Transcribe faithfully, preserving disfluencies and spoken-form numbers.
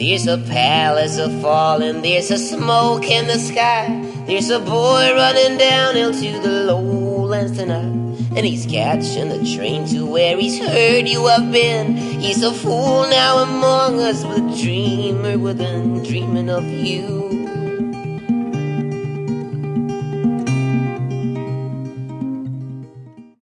There's a palace a falling, there's a smoke in the sky. There's a boy running downhill to the lowlands tonight, and he's catching the train to where he's heard you have been. He's a fool now among us, but a dreamer within, dreaming of you.